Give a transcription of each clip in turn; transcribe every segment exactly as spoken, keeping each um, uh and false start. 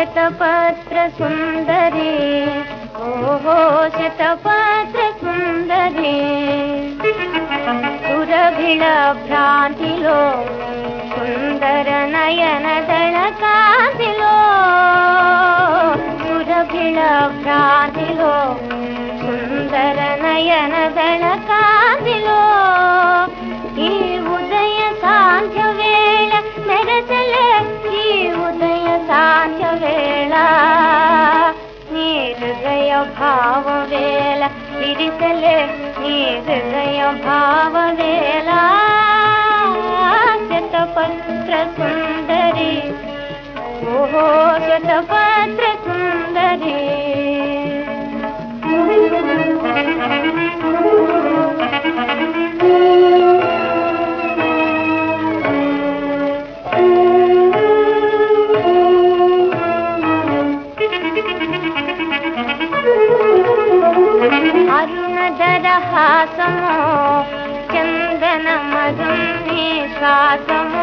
శతపత్ర సుందరి ఓహో శతపత్ర సుందరి సురభిళ భ్రాంతిలో సుందర నయన దళ కాంతిలో సురభిళ భ్రాంతిలో సుందర నయన దళ కాంతిలో ఈ ఉదయ సాంధ్య వేళ మెరసలే ఈ ఉదయ సాంధ్య వేళ నీ హృదయ భావ వేళ విరిసలే నీ హృదయ భావ వేళ శతపత్ర సుందరి ఓహో శతపత్ర సుందరి అరుణధరహాసమో చందన మధుని శ్వాసమో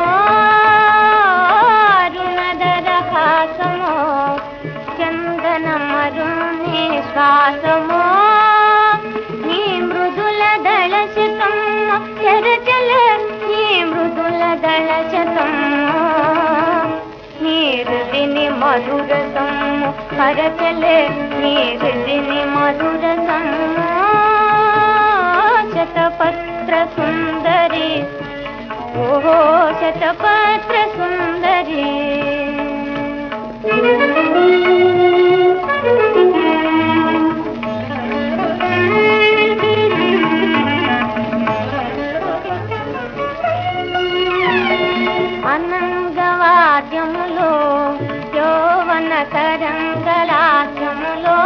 అరుణధరహాసమో చందన మధుని శ్వాసమో నీ మృదుల దళ శతము చరచల నీ మృదుల దళ శతము నీ హృదిని మధురసము హరచలే నీ హృదిని మధురసము శతపత్ర సుందరి ఓహో శతపత్ర సుందరి అనంగవాద్యములో యౌవన తరంగలాద్యములో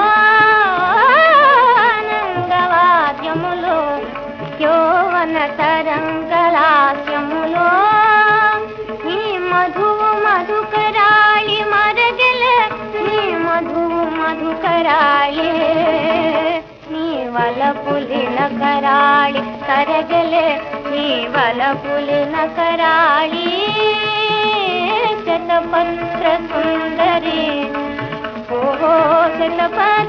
అనంగవాద్యములో యౌవన తరంగలాద్యములో నీ మధువు మధుకరాళి మరగలే నీ మధువు మధుకరాళి నీ వలపులిన కరాళి కరగలే నీ వలపులిన కరాళి శతపత్ర సుందరి ఓహో శతపత్ర